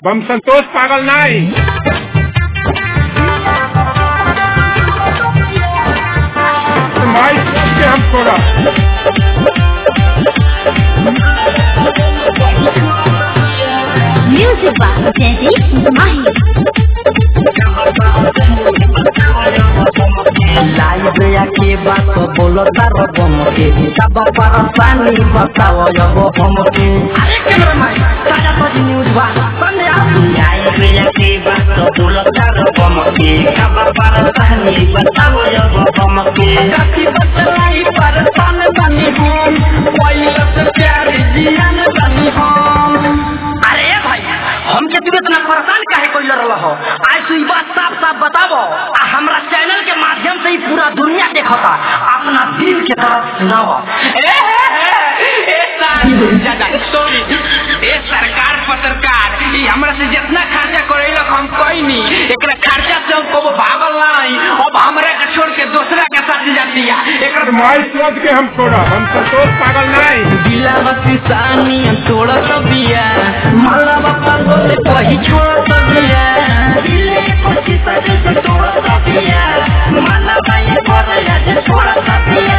हम संतोष पागल नहीं। माई के हम छोड़ा म्यूजिक बाय जयदीप माही। लाइव के बात बोलो तारो बम के सब परेशानी बताओ जब हम के। अरे कैमरा मैन ताजा ताजी न्यूज बा सुनने आ। लाइव के बात बोलो तारो बम के सब परेशानी बताओ जब हम के। काफी बचलाई परेशान बनी हम पहले से प्यार जियान बनी हम। अरे भाई हम के तू इतना परेशान काहे कोई लड़ रहा हो? आज तू बात साफ साफ बताओ। हमरा चैनल के माध्यम से ही पूरा दुनिया देखता, अपना दिल के तरफ सुनाओ। सरकार पत्रकार हमरा से जितना खर्चा करेलक हम कोई नहीं, एक खर्चा से हम को भागल नहीं। अब हमरा के छोड़ के दूसरा के साथ जाती है। माई सोच के हम छोड़ा हम संतोष पागल नहीं। दिलावा किसानी तोड़ा तबिया मालावा पागल कहीं छोड़ तबिया। दिले कोशिश से तोड़ा तबिया मालावा ये करया से छोड़ तबिया।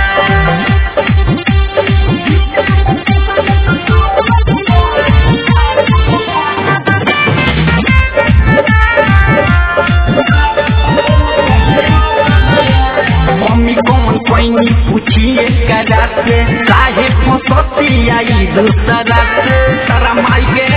कोई पूछिए करा से काहे फसती आई दूसरा से तारा माई के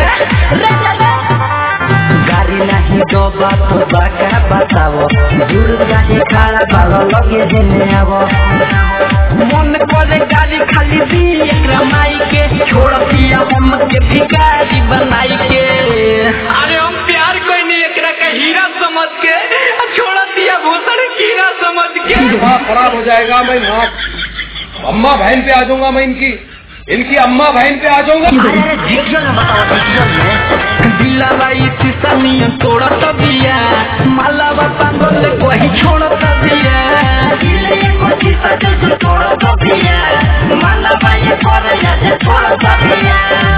गाड़ी नहीं दो बात बाका बताओ दूर जाके खड़ा बालो लगे देने आवो। मन करे गाड़ी खाली दी एकरा माई के छोड़ दिया हम के भिखारी बनाई के। अरे हम प्यार कोई नहीं एकरा के हीरा समझ के छोड़ दिया भूसड़ कीड़ा समझ के। दिमाग खराब हो जाएगा। मैं अम्मा बहन पे आ जाऊंगा। मैं इनकी अम्मा बहन पे आ जाऊंगा। अरे डिक्शन में बताओ डिक्शन में। दिलावा इसी सनी तोड़ा तबिया मालावा पागल कोई छोड़ तबिया। दिले कोई सजे से तोड़ा तबिया मालावा ये करया से छोड़ तबिया।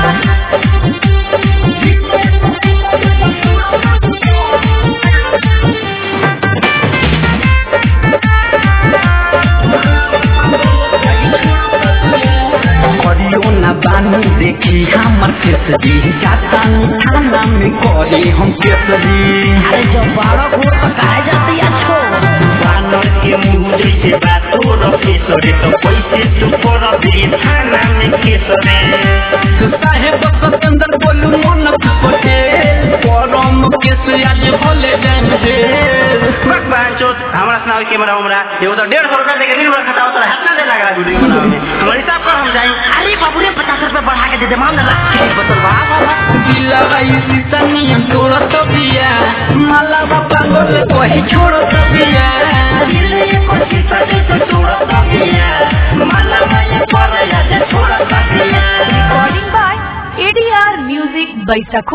बानी देखी हमर केसरी जाता थाना में करे हम केसरी। अरे जब 12 घोर पकाए जाती अच्छो बानर के मुंह जैसे बातों रखे सरे तो पैसे तू कर दे थाना में केसरी। तू साहेब सिकंदर बोलू मन पटेल परम केस आज भले जान दे। भगवान चोट हमरा सुनाओ कैमरा हमरा ये तो 150 रुपया देके दिन भर खटाओ तो हाथ ना दे लगा वीडियो बनाने में। हमारे हिसाब कर हम जाएं। अरे बाबू रे 50 रुपया बढ़ा के दे दे मान ना बतलवा दिलावा इसी सनी तोड़ तबिया मालावा पागल कोई छोड़ तबिया। दिले कोशिश से तोड़ तबिया मालावा ये करया से छोड़ तबिया। रिकॉर्डिंग बाय ADR म्यूजिक बैठक।